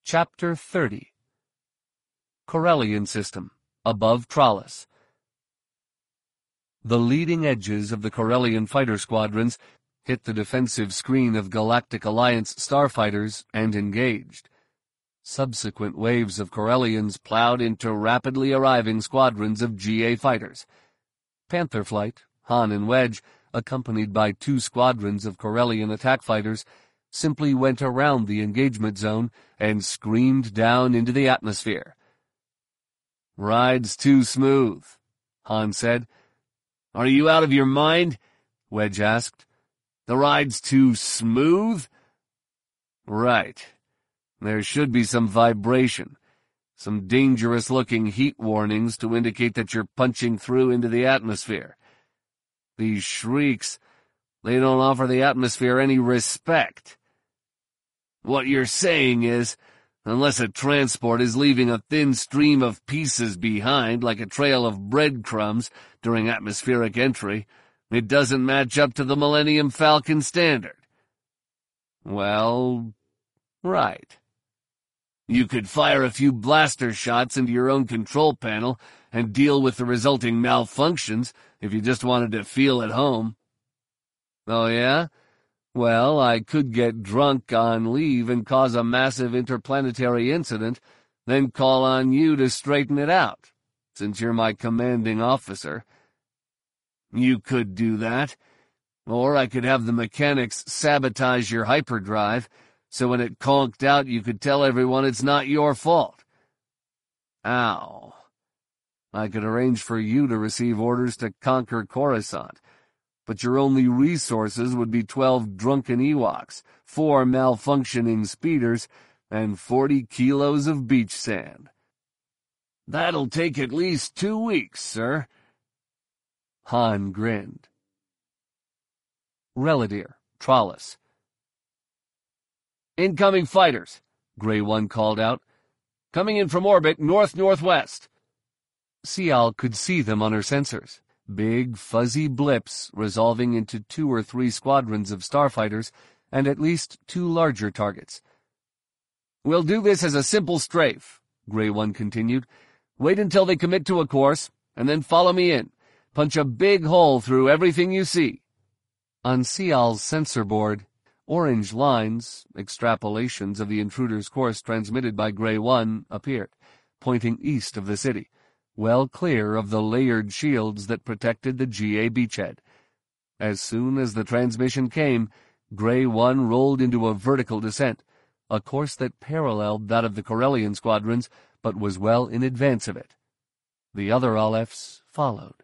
Chapter 30. Corellian System, above Trallas. The leading edges of the Corellian fighter squadrons hit the defensive screen of Galactic Alliance starfighters and engaged. Subsequent waves of Corellians plowed into rapidly arriving squadrons of GA fighters. Panther Flight, Han and Wedge, accompanied by 2 squadrons of Corellian attack fighters, simply went around the engagement zone and screamed down into the atmosphere. "Ride's too smooth," Han said. "Are you out of your mind?" Wedge asked. "The ride's too smooth?" "Right. There should be some vibration, some dangerous-looking heat warnings to indicate that you're punching through into the atmosphere. These shrieks, they don't offer the atmosphere any respect. What you're saying is, unless a transport is leaving a thin stream of pieces behind like a trail of breadcrumbs during atmospheric entry, it doesn't match up to the Millennium Falcon standard." "Well, right. You could fire a few blaster shots into your own control panel and deal with the resulting malfunctions if you just wanted to feel at home." "Oh, yeah? Well, I could get drunk on leave and cause a massive interplanetary incident, then call on you to straighten it out, since you're my commanding officer." "You could do that. Or I could have the mechanics sabotage your hyperdrive, so when it conked out you could tell everyone it's not your fault." "Ow. I could arrange for you to receive orders to conquer Coruscant, but your only resources would be 12 drunken Ewoks, 4 malfunctioning speeders, and 40 kilos of beach sand." "That'll take at least 2 weeks, sir." Han grinned. Reladir, Trallas. "Incoming fighters," Grey One called out. "Coming in from orbit north-northwest." Sial could see them on her sensors. Big, fuzzy blips resolving into 2 or 3 squadrons of starfighters and at least 2 larger targets. "We'll do this as a simple strafe," Grey One continued. "Wait until they commit to a course, and then follow me in. Punch a big hole through everything you see." On Sial's sensor board, orange lines, extrapolations of the intruder's course transmitted by Grey One, appeared, pointing east of the city, well clear of the layered shields that protected the GA beachhead. As soon as the transmission came, Grey One rolled into a vertical descent, a course that paralleled that of the Corellian squadrons, but was well in advance of it. The other Alephs followed.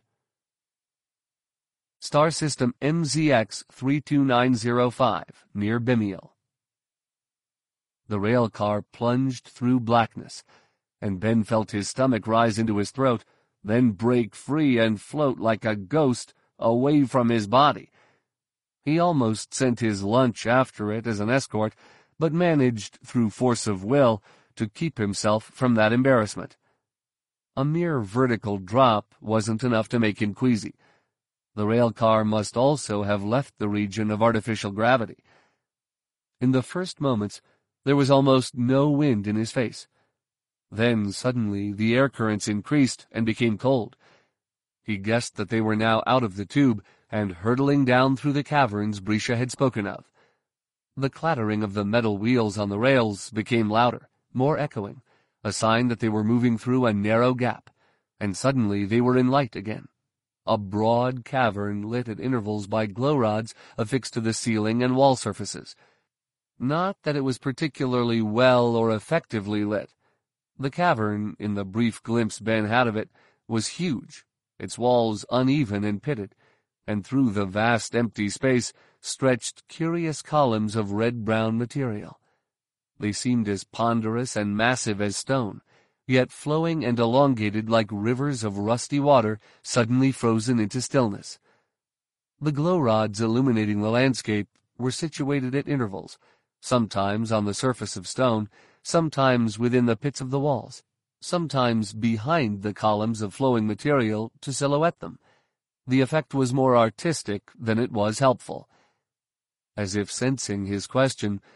Star System MZX 32905, near Bimiel. The rail car plunged through blackness, and Ben felt his stomach rise into his throat, then break free and float like a ghost away from his body. He almost sent his lunch after it as an escort, but managed, through force of will, to keep himself from that embarrassment. A mere vertical drop wasn't enough to make him queasy. The rail car must also have left the region of artificial gravity. In the first moments, there was almost no wind in his face. Then, suddenly, the air currents increased and became cold. He guessed that they were now out of the tube and hurtling down through the caverns Brisha had spoken of. The clattering of the metal wheels on the rails became louder, more echoing, a sign that they were moving through a narrow gap, and suddenly they were in light again. A broad cavern lit at intervals by glow rods affixed to the ceiling and wall surfaces. Not that it was particularly well or effectively lit. The cavern, in the brief glimpse Ben had of it, was huge, its walls uneven and pitted, and through the vast empty space stretched curious columns of red-brown material. They seemed as ponderous and massive as stone, yet flowing and elongated like rivers of rusty water suddenly frozen into stillness. The glow rods illuminating the landscape were situated at intervals, sometimes on the surface of stone, sometimes within the pits of the walls, sometimes behind the columns of flowing material to silhouette them. The effect was more artistic than it was helpful. As if sensing his question,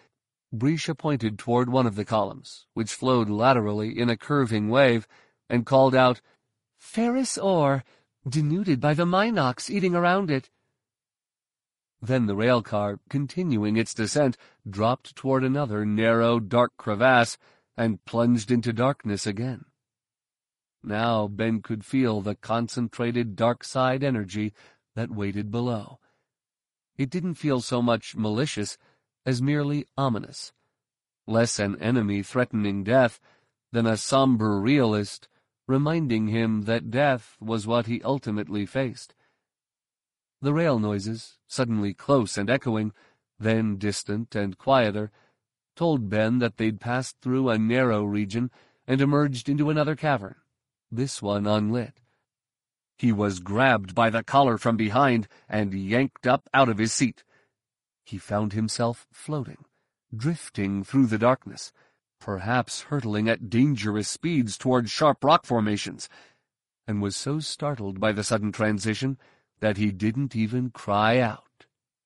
Grisha pointed toward one of the columns, which flowed laterally in a curving wave, and called out, "Ferrous ore, denuded by the Minox eating around it." Then the rail car, continuing its descent, dropped toward another narrow, dark crevasse and plunged into darkness again. Now Ben could feel the concentrated dark side energy that waited below. It didn't feel so much malicious as merely ominous, less an enemy threatening death than a somber realist reminding him that death was what he ultimately faced. The rail noises, suddenly close and echoing, then distant and quieter, told Ben that they'd passed through a narrow region and emerged into another cavern, this one unlit. He was grabbed by the collar from behind and yanked up out of his seat. He found himself floating, drifting through the darkness, perhaps hurtling at dangerous speeds toward sharp rock formations, and was so startled by the sudden transition that he didn't even cry out.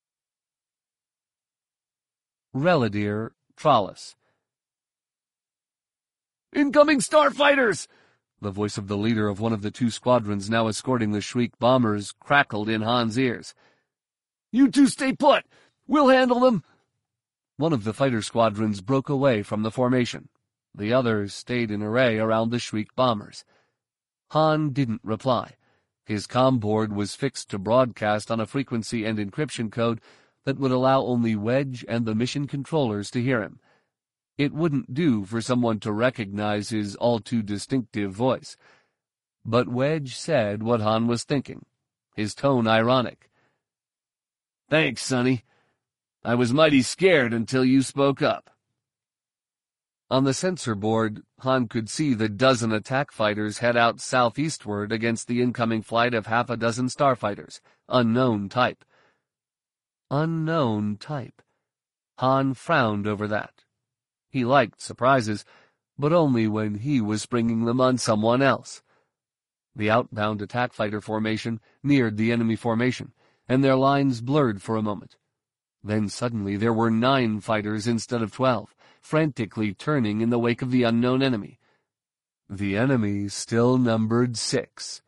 Reladier Trollis. "Incoming starfighters!" The voice of the leader of one of the two squadrons now escorting the Shriek bombers crackled in Han's ears. "You two stay put! We'll handle them!" One of the fighter squadrons broke away from the formation. The others stayed in array around the Shriek bombers. Han didn't reply. His comm board was fixed to broadcast on a frequency and encryption code that would allow only Wedge and the mission controllers to hear him. It wouldn't do for someone to recognize his all-too-distinctive voice. But Wedge said what Han was thinking, his tone ironic. "Thanks, Sonny. I was mighty scared until you spoke up." On the sensor board, Han could see the dozen attack fighters head out southeastward against the incoming flight of half a dozen starfighters, unknown type. Unknown type. Han frowned over that. He liked surprises, but only when he was springing them on someone else. The outbound attack fighter formation neared the enemy formation, and their lines blurred for a moment. Then suddenly there were 9 fighters instead of 12, frantically turning in the wake of the unknown enemy. The enemy still numbered 6.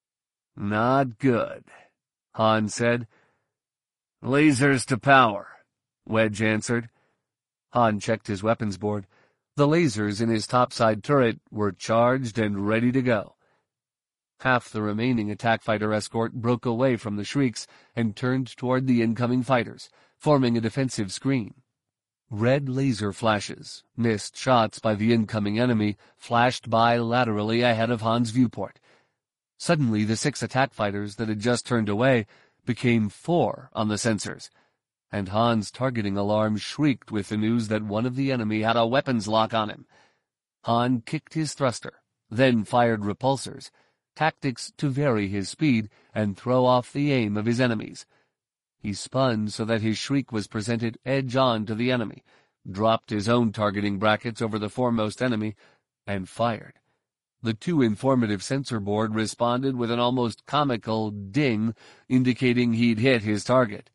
"Not good," Han said. "Lasers to power," Wedge answered. Han checked his weapons board. The lasers in his topside turret were charged and ready to go. Half the remaining attack fighter escort broke away from the Shrieks and turned toward the incoming fighters, forming a defensive screen. Red laser flashes, missed shots by the incoming enemy, flashed by laterally ahead of Han's viewport. Suddenly, the 6 attack fighters that had just turned away became 4 on the sensors, and Han's targeting alarm shrieked with the news that one of the enemy had a weapons lock on him. Han kicked his thruster, then fired repulsors, tactics to vary his speed and throw off the aim of his enemies. He spun so that his Shriek was presented edge-on to the enemy, dropped his own targeting brackets over the foremost enemy, and fired. The too informative sensor board responded with an almost comical ding, indicating he'd hit his target.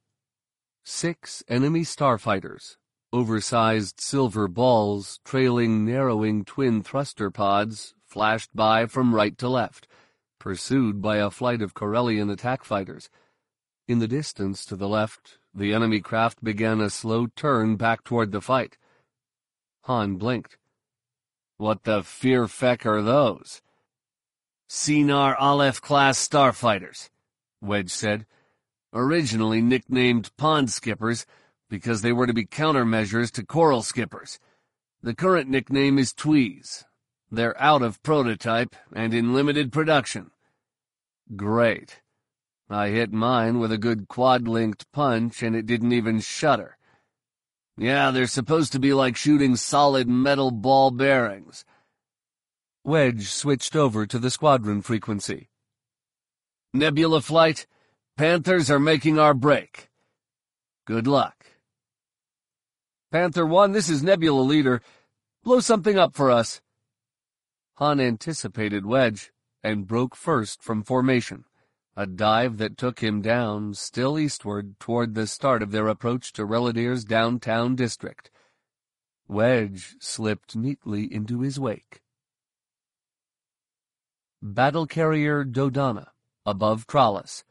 6 enemy starfighters, oversized silver balls trailing narrowing twin thruster pods, flashed by from right to left, pursued by a flight of Corellian attack fighters. In the distance to the left, the enemy craft began a slow turn back toward the fight. Han blinked. "What the fear feck are those?" "Sinar Aleph-class starfighters," Wedge said. "Originally nicknamed Pond Skippers because they were to be countermeasures to Coral Skippers. The current nickname is Tweez. They're out of prototype and in limited production." "Great. I hit mine with a good quad-linked punch and it didn't even shudder." "Yeah, they're supposed to be like shooting solid metal ball bearings." Wedge switched over to the squadron frequency. "Nebula flight, Panthers are making our break. Good luck." "Panther 1, this is Nebula Leader. Blow something up for us." Han anticipated Wedge and broke first from formation, a dive that took him down, still eastward, toward the start of their approach to Reladier's downtown district. Wedge slipped neatly into his wake. Battle Carrier Dodonna, above Trallas.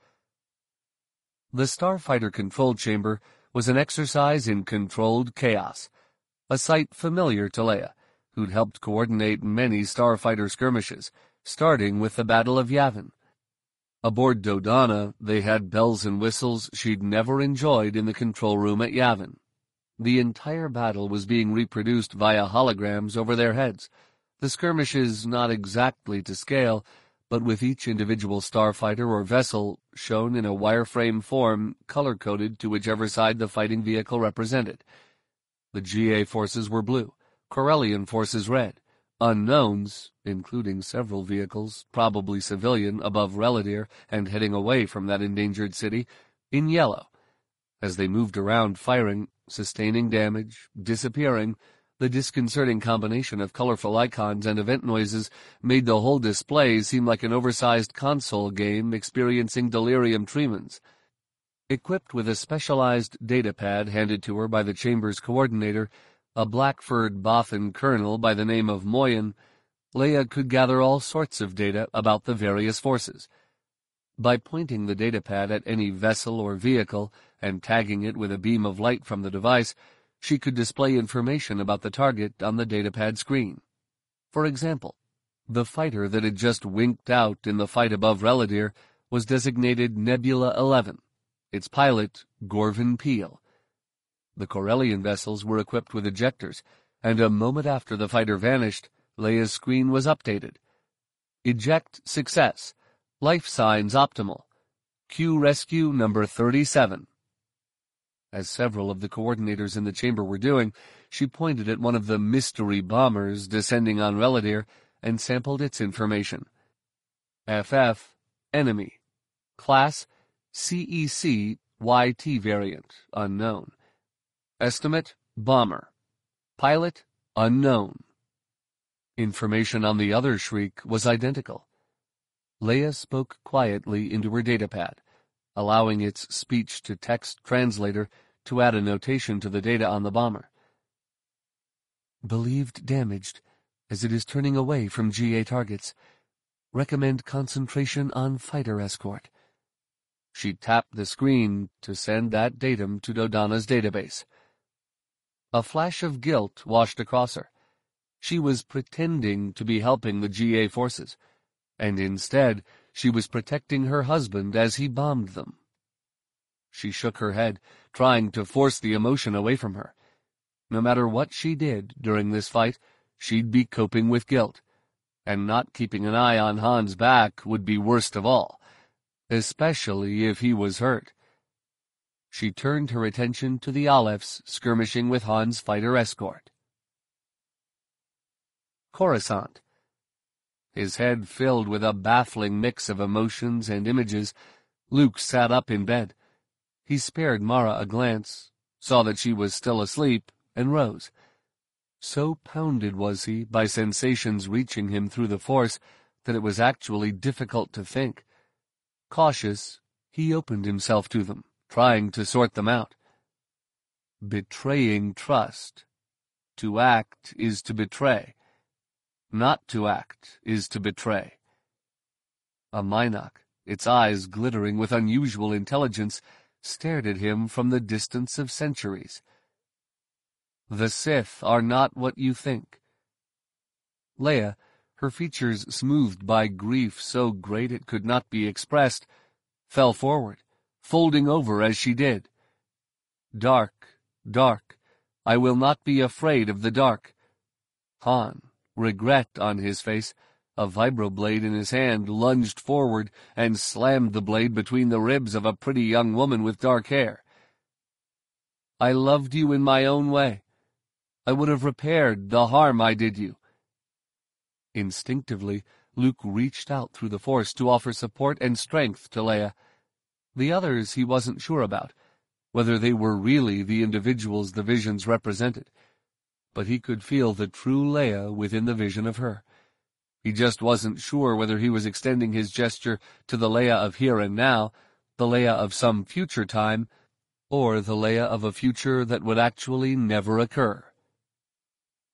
The starfighter control chamber was an exercise in controlled chaos, a sight familiar to Leia, who'd helped coordinate many starfighter skirmishes, starting with the Battle of Yavin. Aboard Dodonna, they had bells and whistles she'd never enjoyed in the control room at Yavin. The entire battle was being reproduced via holograms over their heads, the skirmishes not exactly to scale, but with each individual starfighter or vessel shown in a wireframe form color-coded to whichever side the fighting vehicle represented. The GA forces were blue, Corellian forces red, unknowns, including several vehicles, probably civilian, above Reladir and heading away from that endangered city, in yellow. As they moved around firing, sustaining damage, disappearing, the disconcerting combination of colorful icons and event noises made the whole display seem like an oversized console game experiencing delirium tremens. Equipped with a specialized datapad handed to her by the chamber's coordinator, a black-furred Bothan colonel by the name of Moyen, Leia could gather all sorts of data about the various forces. By pointing the datapad at any vessel or vehicle and tagging it with a beam of light from the device, she could display information about the target on the datapad screen. For example, the fighter that had just winked out in the fight above Reladir was designated Nebula 11, its pilot Gorvin Peel. The Corellian vessels were equipped with ejectors, and a moment after the fighter vanished, Leia's screen was updated. Eject success. Life signs optimal. Q rescue number 37. As several of the coordinators in the chamber were doing, she pointed at one of the mystery bombers descending on Reladir and sampled its information. FF, enemy. Class, CEC YT variant, unknown. Estimate, bomber. Pilot, unknown. Information on the other Shriek was identical. Leia spoke quietly into her datapad, allowing its speech-to-text translator to add a notation to the data on the bomber. Believed damaged, as it is turning away from GA targets. Recommend concentration on fighter escort. She tapped the screen to send that datum to Dodonna's database. A flash of guilt washed across her. She was pretending to be helping the GA forces, and instead she was protecting her husband as he bombed them. She shook her head, trying to force the emotion away from her. No matter what she did during this fight, she'd be coping with guilt, and not keeping an eye on Han's back would be worst of all, especially if he was hurt. She turned her attention to the Alephs skirmishing with Han's fighter escort. Coruscant. His head filled with a baffling mix of emotions and images, Luke sat up in bed. He spared Mara a glance, saw that she was still asleep, and rose. So pounded was he by sensations reaching him through the Force that it was actually difficult to think. Cautious, he opened himself to them, trying to sort them out. Betraying trust. To act is to betray. Not to act is to betray. A Mynock, its eyes glittering with unusual intelligence, stared at him from the distance of centuries. The Sith are not what you think. Leia, her features smoothed by grief so great it could not be expressed, fell forward, folding over as she did. Dark, dark, I will not be afraid of the dark. Han, regret on his face, a vibroblade in his hand, lunged forward and slammed the blade between the ribs of a pretty young woman with dark hair. I loved you in my own way. I would have repaired the harm I did you. Instinctively, Luke reached out through the Force to offer support and strength to Leia. The others he wasn't sure about, whether they were really the individuals the visions represented, but he could feel the true Leia within the vision of her. He just wasn't sure whether he was extending his gesture to the Leia of here and now, the Leia of some future time, or the Leia of a future that would actually never occur.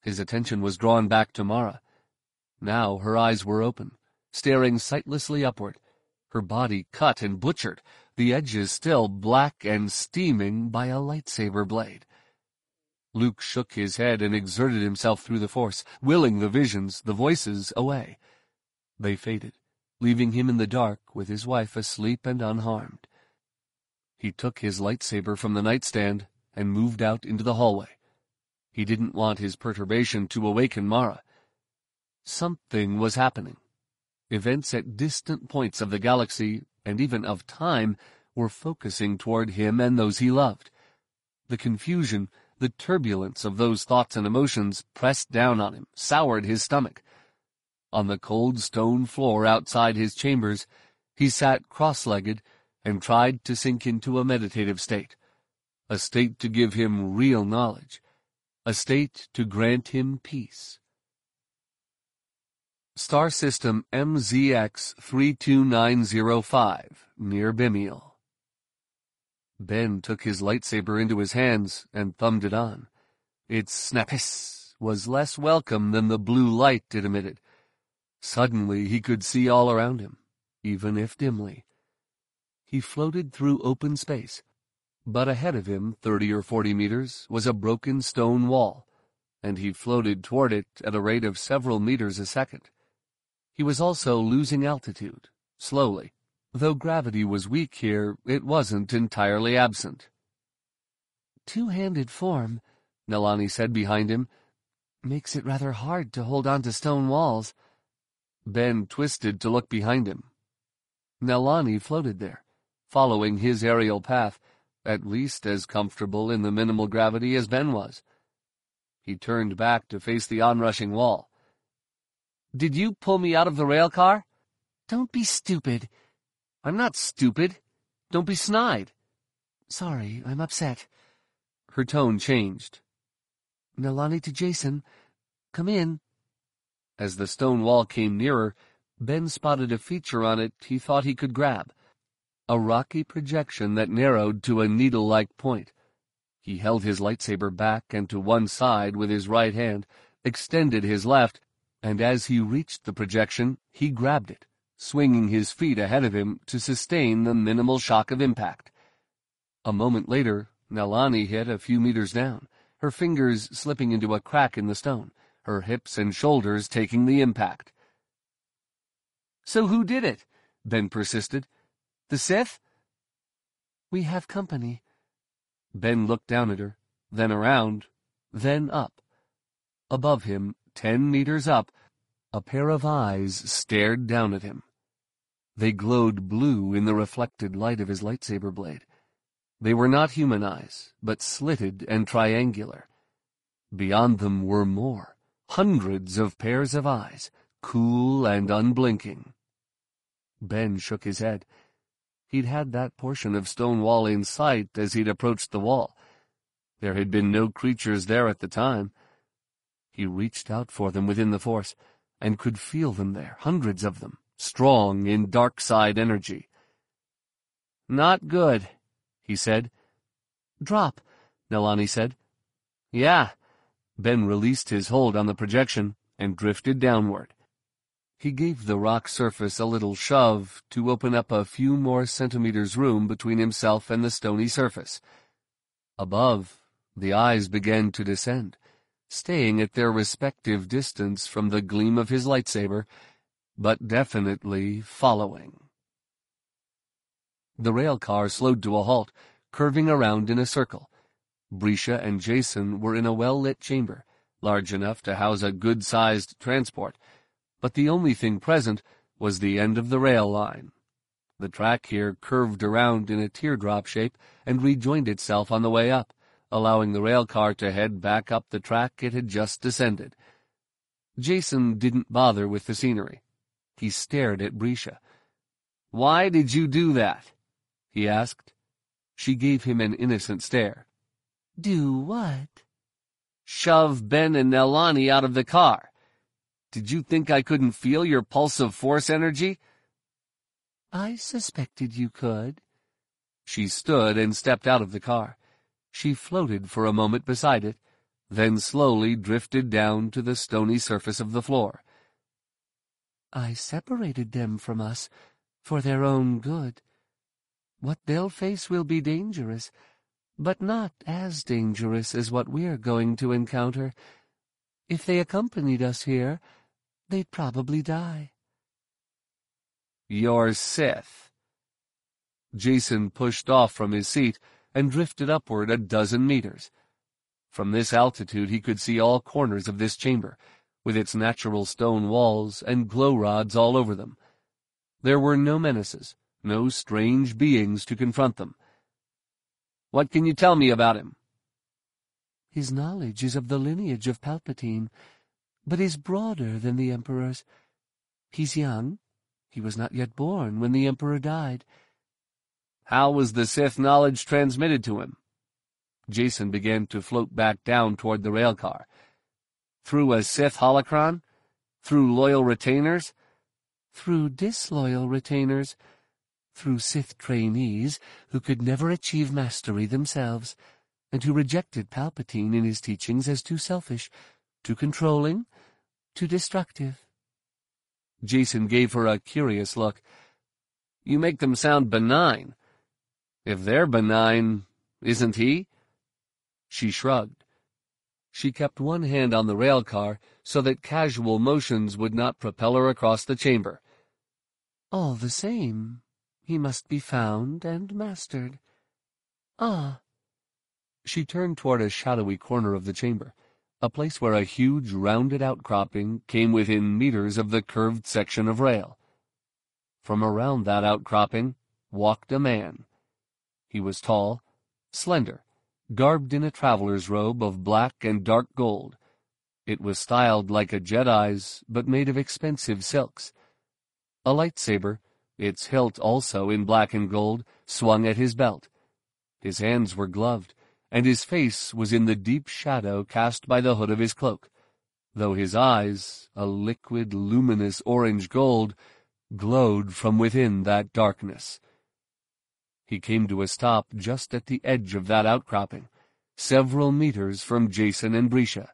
His attention was drawn back to Mara. Now her eyes were open, staring sightlessly upward, her body cut and butchered, the edges still black and steaming by a lightsaber blade. Luke shook his head and exerted himself through the Force, willing the visions, the voices, away. They faded, leaving him in the dark with his wife asleep and unharmed. He took his lightsaber from the nightstand and moved out into the hallway. He didn't want his perturbation to awaken Mara. Something was happening. Events at distant points of the galaxy, and even of time, were focusing toward him and those he loved. The confusion, the turbulence of those thoughts and emotions pressed down on him, soured his stomach. On the cold stone floor outside his chambers, he sat cross-legged and tried to sink into a meditative state, a state to give him real knowledge, a state to grant him peace. Star System MZX 32905, near Bimiel. Ben took his lightsaber into his hands and thumbed it on. Its snap-hiss was less welcome than the blue light it emitted. Suddenly he could see all around him, even if dimly. He floated through open space, but ahead of him, 30 or 40 meters, was a broken stone wall, and he floated toward it at a rate of several meters a second. He was also losing altitude, slowly. Though gravity was weak here, it wasn't entirely absent. "Two-handed form," Nalani said behind him, "makes it rather hard to hold on to stone walls." Ben twisted to look behind him. Nalani floated there, following his aerial path, at least as comfortable in the minimal gravity as Ben was. He turned back to face the onrushing wall. "Did you pull me out of the rail car?" "Don't be stupid." "I'm not stupid. Don't be snide." "Sorry, I'm upset." Her tone changed. "Nalani to Jacen. Come in." As the stone wall came nearer, Ben spotted a feature on it he thought he could grab, a rocky projection that narrowed to a needle-like point. He held his lightsaber back and to one side with his right hand, extended his left, and as he reached the projection, he grabbed it, swinging his feet ahead of him to sustain the minimal shock of impact. A moment later, Nalani hit a few meters down, her fingers slipping into a crack in the stone, her hips and shoulders taking the impact. "So who did it?" Ben persisted. "The Sith?" "We have company." Ben looked down at her, then around, then up. Above him, 10 meters up, a pair of eyes stared down at him. They glowed blue in the reflected light of his lightsaber blade. They were not human eyes, but slitted and triangular. Beyond them were more, hundreds of pairs of eyes, cool and unblinking. Ben shook his head. He'd had that portion of stone wall in sight as he'd approached the wall. There had been no creatures there at the time. He reached out for them within the Force, and could feel them there, hundreds of them, strong in dark side energy. "Not good," he said. "Drop," Nalani said. "Yeah." Ben released his hold on the projection and drifted downward. He gave the rock surface a little shove to open up a few more centimeters room between himself and the stony surface. Above, the eyes began to descend, staying at their respective distance from the gleam of his lightsaber, but definitely following. The rail car slowed to a halt, curving around in a circle. Brisha and Jacen were in a well-lit chamber, large enough to house a good-sized transport, but the only thing present was the end of the rail line. The track here curved around in a teardrop shape and rejoined itself on the way up, allowing the rail car to head back up the track it had just descended. Jacen didn't bother with the scenery. He stared at Brisha. "Why did you do that?" he asked. She gave him an innocent stare. "Do what?" "Shove Ben and Nalani out of the car. Did you think I couldn't feel your pulse of Force energy?" "I suspected you could." She stood and stepped out of the car. She floated for a moment beside it, then slowly drifted down to the stony surface of the floor. I separated them from us for their own good. What they'll face will be dangerous, but not as dangerous as what we're going to encounter. If they accompanied us here, they'd probably die. You're Sith. Jacen pushed off from his seat and drifted upward 12 meters. From this altitude he could see all corners of this chamber, with its natural stone walls and glow rods all over them. There were no menaces, no strange beings to confront them. What can you tell me about him? His knowledge is of the lineage of Palpatine, but is broader than the Emperor's. He's young. He was not yet born when the Emperor died. How was the Sith knowledge transmitted to him? Jacen began to float back down toward the railcar. Through a Sith holocron? Through loyal retainers? Through disloyal retainers. Through Sith trainees who could never achieve mastery themselves, and who rejected Palpatine in his teachings as too selfish, too controlling, too destructive. Jacen gave her a curious look. You make them sound benign. If they're benign, isn't he? She shrugged. She kept one hand on the railcar so that casual motions would not propel her across the chamber. All the same, he must be found and mastered. Ah. She turned toward a shadowy corner of the chamber, a place where a huge rounded outcropping came within meters of the curved section of rail. From around that outcropping walked a man. He was tall, slender, garbed in a traveler's robe of black and dark gold. It was styled like a Jedi's, but made of expensive silks. A lightsaber, its hilt also in black and gold, swung at his belt. His hands were gloved, and his face was in the deep shadow cast by the hood of his cloak, though his eyes, a liquid, luminous orange gold, glowed from within that darkness. He came to a stop just at the edge of that outcropping, several meters from Jacen and Brisha.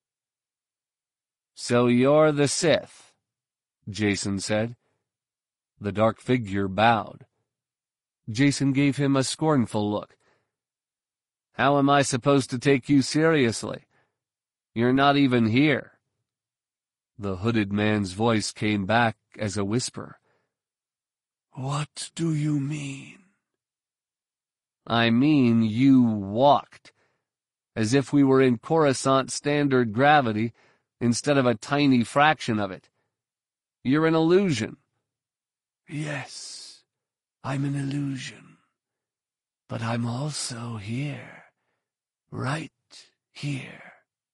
"So you're the Sith," Jacen said. The dark figure bowed. Jacen gave him a scornful look. "How am I supposed to take you seriously? You're not even here." The hooded man's voice came back as a whisper. "What do you mean?" "I mean you walked, as if we were in Coruscant standard gravity instead of a tiny fraction of it. You're an illusion." "Yes, I'm an illusion, but I'm also here, right here."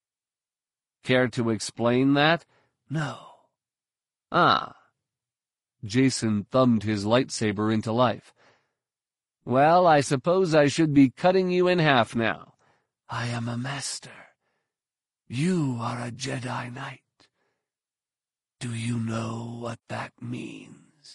"Care to explain that?" "No." "Ah." Jacen thumbed his lightsaber into life. "Well, I suppose I should be cutting you in half now." "I am a master. You are a Jedi Knight. Do you know what that means?"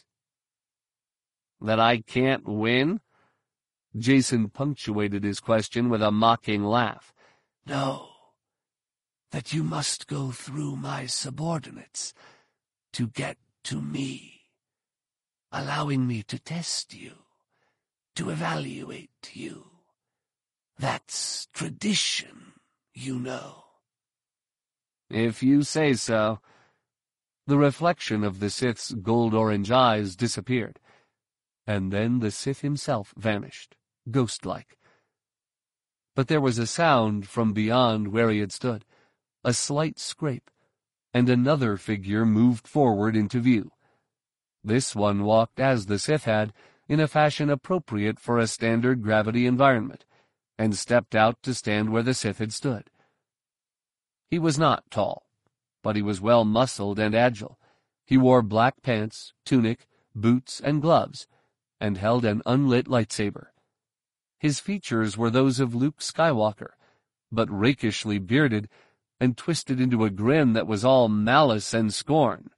"That I can't win?" Jacen punctuated his question with a mocking laugh. "No, that you must go through my subordinates to get to me, allowing me to test you, to evaluate you. That's tradition, you know." "If you say so." The reflection of the Sith's gold-orange eyes disappeared, and then the Sith himself vanished, ghost-like. But there was a sound from beyond where he had stood, a slight scrape, and another figure moved forward into view. This one walked as the Sith had, in a fashion appropriate for a standard gravity environment, and stepped out to stand where the Sith had stood. He was not tall, but he was well-muscled and agile. He wore black pants, tunic, boots, and gloves, and held an unlit lightsaber. His features were those of Luke Skywalker, but rakishly bearded and twisted into a grin that was all malice and scorn.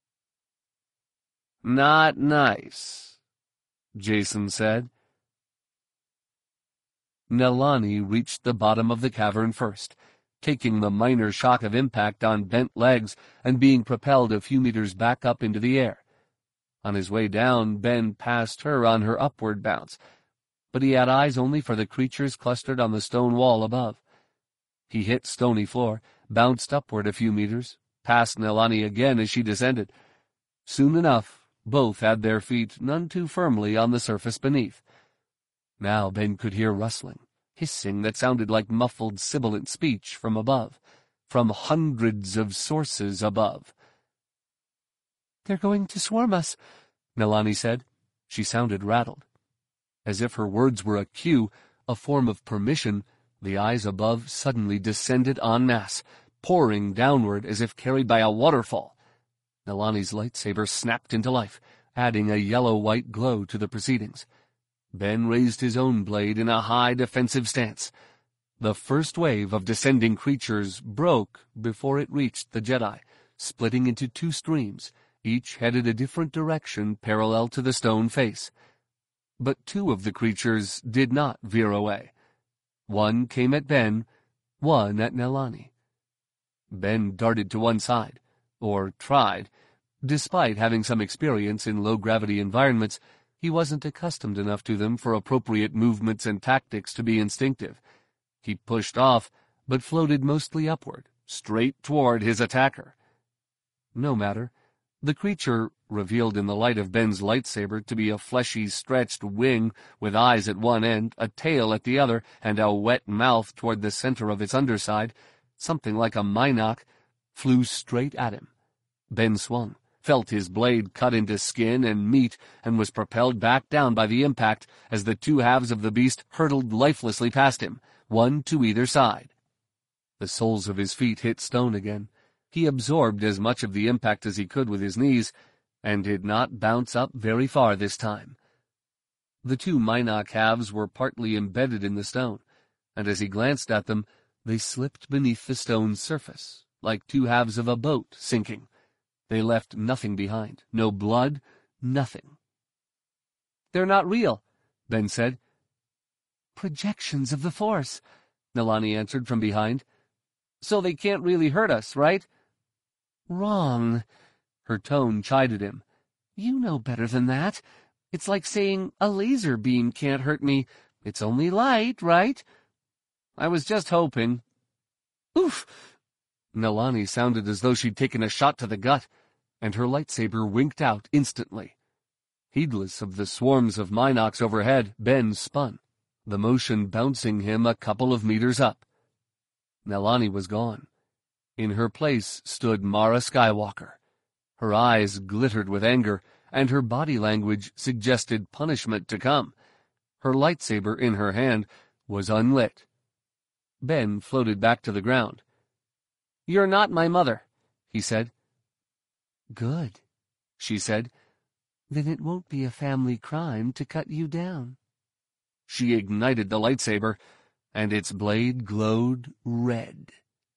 "Not nice," Jacen said. Nilani reached the bottom of the cavern first, taking the minor shock of impact on bent legs and being propelled a few meters back up into the air. On his way down, Ben passed her on her upward bounce, but he had eyes only for the creatures clustered on the stone wall above. He hit stony floor, bounced upward a few meters, passed Nilani again as she descended. Soon enough, both had their feet none too firmly on the surface beneath. Now Ben could hear rustling, hissing that sounded like muffled sibilant speech from above, from hundreds of sources above. "They're going to swarm us," Nilani said. She sounded rattled. As if her words were a cue, a form of permission, the eyes above suddenly descended en masse, pouring downward as if carried by a waterfall. Nilani's lightsaber snapped into life, adding a yellow-white glow to the proceedings. Ben raised his own blade in a high defensive stance. The first wave of descending creatures broke before it reached the Jedi, splitting into two streams, each headed a different direction parallel to the stone face. But two of the creatures did not veer away. One came at Ben, one at Nilani. Ben darted to one side, or tried. Despite having some experience in low-gravity environments, he wasn't accustomed enough to them for appropriate movements and tactics to be instinctive. He pushed off, but floated mostly upward, straight toward his attacker. No matter. The creature, revealed in the light of Ben's lightsaber to be a fleshy, stretched wing with eyes at one end, a tail at the other, and a wet mouth toward the center of its underside, something like a Mynock, flew straight at him. Ben swung, felt his blade cut into skin and meat, and was propelled back down by the impact as the two halves of the beast hurtled lifelessly past him, one to either side. The soles of his feet hit stone again. He absorbed as much of the impact as he could with his knees, and did not bounce up very far this time. The two Mynock halves were partly embedded in the stone, and as he glanced at them, they slipped beneath the stone's surface, like two halves of a boat sinking. They left nothing behind, no blood, nothing. "They're not real," Ben said. "Projections of the Force," Nilani answered from behind. "So they can't really hurt us, right?" "Wrong." Her tone chided him. "You know better than that. It's like saying a laser beam can't hurt me. It's only light, right?" "I was just hoping." "Oof!" Nilani sounded as though she'd taken a shot to the gut, and her lightsaber winked out instantly. Heedless of the swarms of Mynocks overhead, Ben spun, the motion bouncing him a couple of meters up. Nilani was gone. In her place stood Mara Skywalker. Her eyes glittered with anger, and her body language suggested punishment to come. Her lightsaber in her hand was unlit. Ben floated back to the ground. "You're not my mother," he said. "Good," she said. "Then it won't be a family crime to cut you down." She ignited the lightsaber, and its blade glowed red.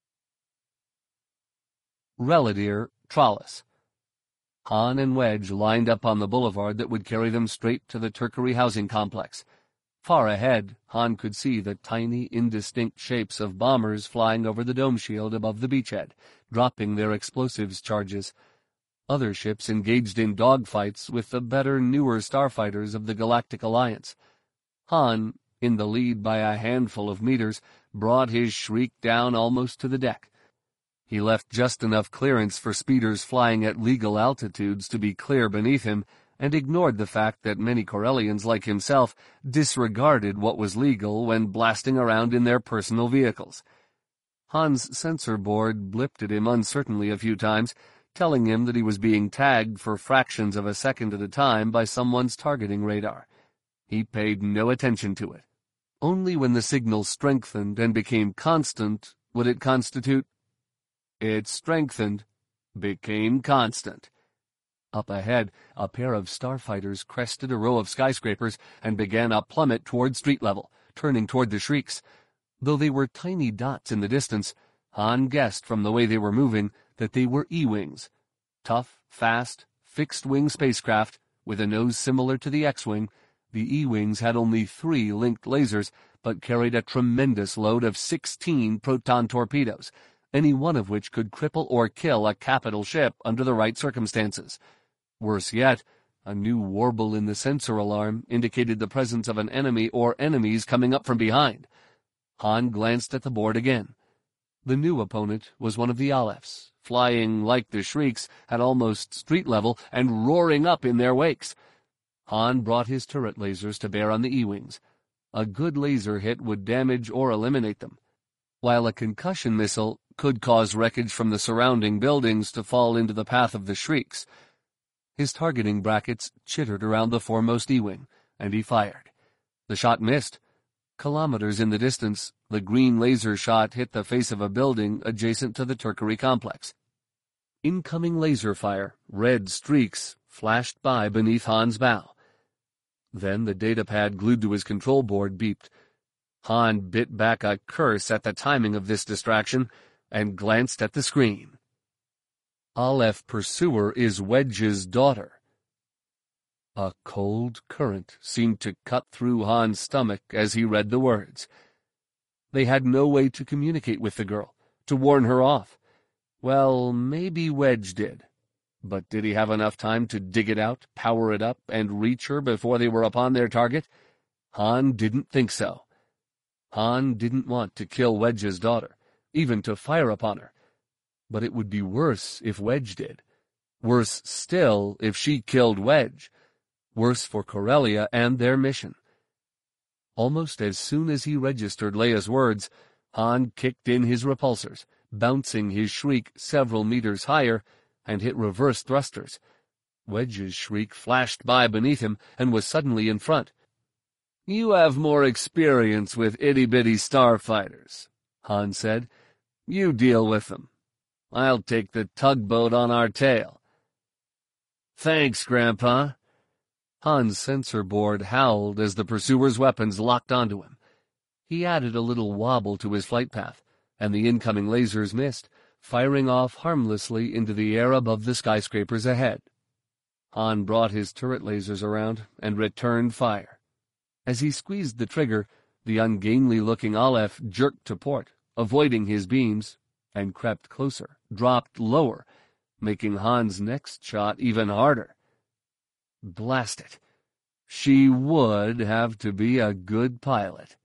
Reladir Trollis. Han and Wedge lined up on the boulevard that would carry them straight to the Turkery housing complex. Far ahead, Han could see the tiny, indistinct shapes of bombers flying over the dome shield above the beachhead, dropping their explosives charges. Other ships engaged in dogfights with the better, newer starfighters of the Galactic Alliance. Han, in the lead by a handful of meters, brought his shriek down almost to the deck. He left just enough clearance for speeders flying at legal altitudes to be clear beneath him, and ignored the fact that many Corellians like himself disregarded what was legal when blasting around in their personal vehicles. Han's sensor board blipped at him uncertainly a few times, telling him that he was being tagged for fractions of a second at a time by someone's targeting radar. He paid no attention to it. Only when the signal strengthened and became constant would it constitute. It strengthened, became constant. Up ahead, a pair of starfighters crested a row of skyscrapers and began a plummet toward street level, turning toward the Shrieks. Though they were tiny dots in the distance, Han guessed from the way they were moving that they were E-Wings. Tough, fast, fixed-wing spacecraft, with a nose similar to the X-Wing. The E-Wings had only 3 linked lasers, but carried a tremendous load of 16 proton torpedoes, any one of which could cripple or kill a capital ship under the right circumstances. Worse yet, a new warble in the sensor alarm indicated the presence of an enemy or enemies coming up from behind. Han glanced at the board again. The new opponent was one of the Alephs, flying like the Shrieks at almost street level and roaring up in their wakes. Han brought his turret lasers to bear on the E-wings. A good laser hit would damage or eliminate them, while a concussion missile could cause wreckage from the surrounding buildings to fall into the path of the Shrieks. His targeting brackets chittered around the foremost E-wing, and he fired. The shot missed. Kilometers in the distance, the green laser shot hit the face of a building adjacent to the Turquerie complex. Incoming laser fire, red streaks, flashed by beneath Han's bow. Then the datapad glued to his control board beeped. Han bit back a curse at the timing of this distraction and glanced at the screen. Aleph Pursuer is Wedge's daughter. A cold current seemed to cut through Han's stomach as he read the words. They had no way to communicate with the girl, to warn her off. Well, maybe Wedge did. But did he have enough time to dig it out, power it up, and reach her before they were upon their target? Han didn't think so. Han didn't want to kill Wedge's daughter, even to fire upon her. But it would be worse if Wedge did. Worse still if she killed Wedge. Worse for Corellia and their mission. Almost as soon as he registered Leia's words, Han kicked in his repulsors, bouncing his Shriek several meters higher, and hit reverse thrusters. Wedge's Shriek flashed by beneath him and was suddenly in front. "You have more experience with itty-bitty starfighters," Han said. "You deal with them. I'll take the tugboat on our tail." "Thanks, Grandpa." Han's sensor board howled as the pursuer's weapons locked onto him. He added a little wobble to his flight path, and the incoming lasers missed, firing off harmlessly into the air above the skyscrapers ahead. Han brought his turret lasers around and returned fire. As he squeezed the trigger, the ungainly-looking Aleph jerked to port, avoiding his beams, and crept closer, dropped lower, making Han's next shot even harder. Blast it. She would have to be a good pilot.